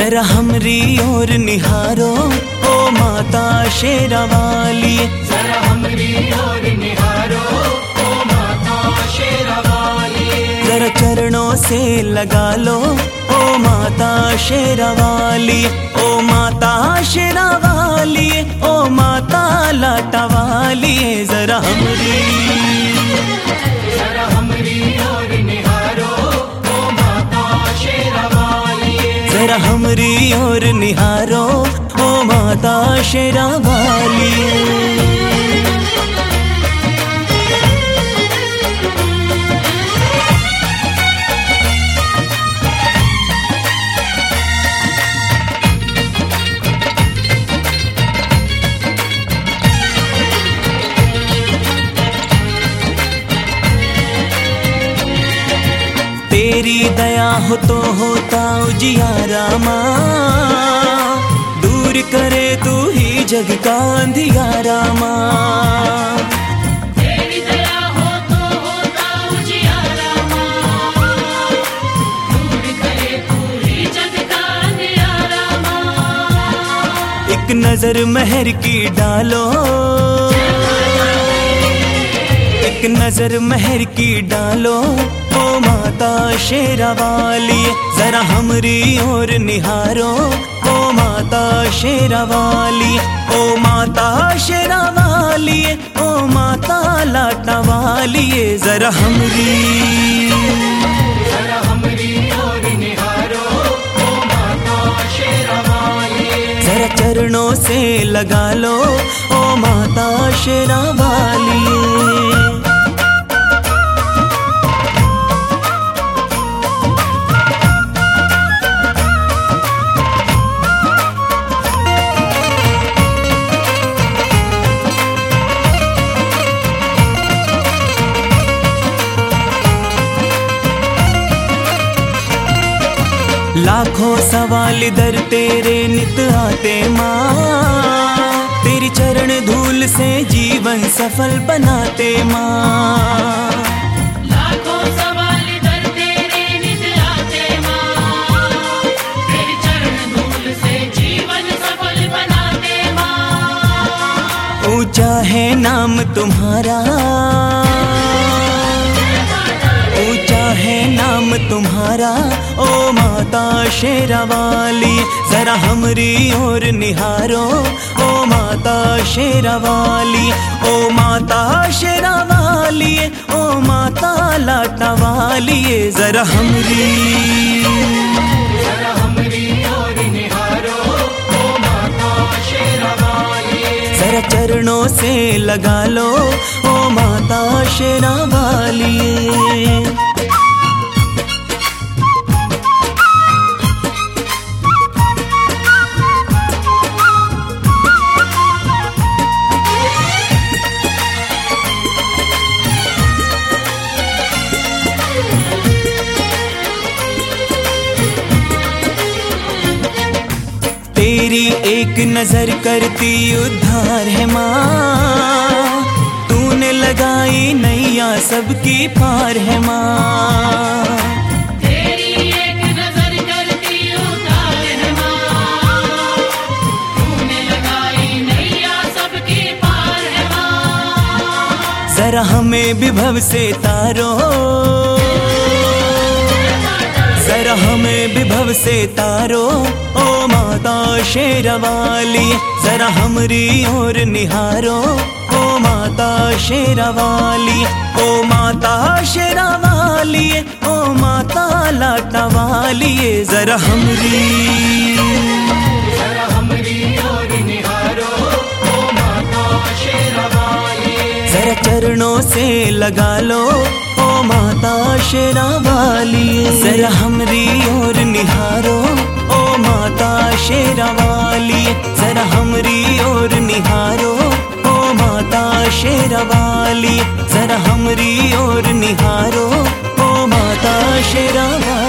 जरा हमरी ओर निहारो ओ माता शेरावाली। जरा हमरी ओर निहारो ओ माता शेरावाली। जरा चरणों से लगा लो ओ माता शेरावाली, ओ माता शेरावाली, ओ माता लाटावाली। जरा हमरी ओर निहारो ओ माता शेरावाली। जरा हमरी ओर निहारो ओ माता शेरावाली। तेरी दया हो तो होता उजियारा माँ, दूर करे तू ही जग का अंधियारा माँ। तेरी दया हो तो होता उजियारा माँ, दूर करे तू ही जग का अंधियारा माँ। एक नजर मेहर की डालो, एक नजर मेहर की डालो ओ माता शेरावाली। जरा हमरी ओर निहारो ओ माता शेरावाली, ओ माता शेरावाली, ओ माता लाटावाली। जरा हमरी ओर निहारो ओ माता शेरावाली। जरा चरणों से लगा लो ओ माता शेरावाली। लाखों सवाल दर तेरे नित आते माँ, तेरी चरण धूल से जीवन सफल बनाते माँ। लाखों सवाल दर तेरे नित आते माँ, तेरी चरण धूल से जीवन सफल बनाते माँ। ऊंचा है नाम तुम्हारा, ऊंचा है नाम तुम्हारा ओ माता शेरावाली। जरा हमरी ओर निहारो ओ माता शेरावाली, ओ माता शेरावाली, ओ माता लाटावाली। जरा हमरी ओर निहारो ओ माता शेरावाली। जरा चरणों से लगा लो ओ माता शेरावाली। तेरी एक नजर करती उद्धार है माँ, तूने लगाई नैया सबकी पार है माँ। तेरी एक नजर करती उद्धार है माँ, तूने लगाई नैया सबकी पार है माँ। जरा हमें विभव से तारो, जरा हमें विभव से तारो ओ माता शेरावाली। जरा हमरी ओर निहारो ओ माता शेरावाली, ओ माता शेरावाली, ओ माता लाटावाली। जरा हमरी ओर निहारो ओ माता शेरावाली। जरा चरणों से लगा लो ओ माता शेरावाली। जरा हमरी ओर निहारो ओ माता शेरावाली, जरा हमरी ओर निहारो ओ माता शेरावाली, जरा हमरी ओर निहारो ओ माता शेरावाली।